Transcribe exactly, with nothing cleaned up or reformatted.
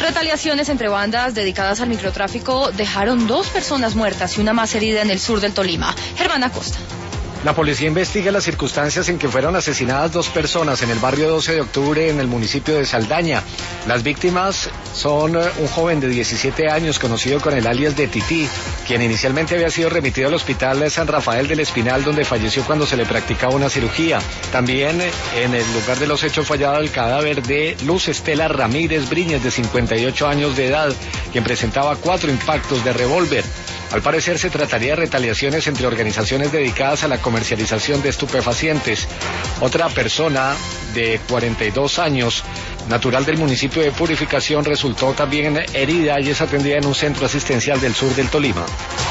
Retaliaciones entre bandas dedicadas al microtráfico dejaron dos personas muertas y una más herida en el sur del Tolima. Germán Acosta. La policía investiga las circunstancias en que fueron asesinadas dos personas en el barrio doce de octubre en el municipio de Saldaña. Las víctimas son un joven de diecisiete años conocido con el alias de Tití, quien inicialmente había sido remitido al hospital San Rafael del Espinal, donde falleció cuando se le practicaba una cirugía. También en el lugar de los hechos fue hallado el cadáver de Luz Estela Ramírez Briñez, de cincuenta y ocho años de edad, quien presentaba cuatro impactos de revólver. Al parecer se trataría de retaliaciones entre organizaciones dedicadas a la comercialización de estupefacientes. Otra persona de cuarenta y dos años, natural del municipio de Purificación, resultó también herida y es atendida en un centro asistencial del sur del Tolima.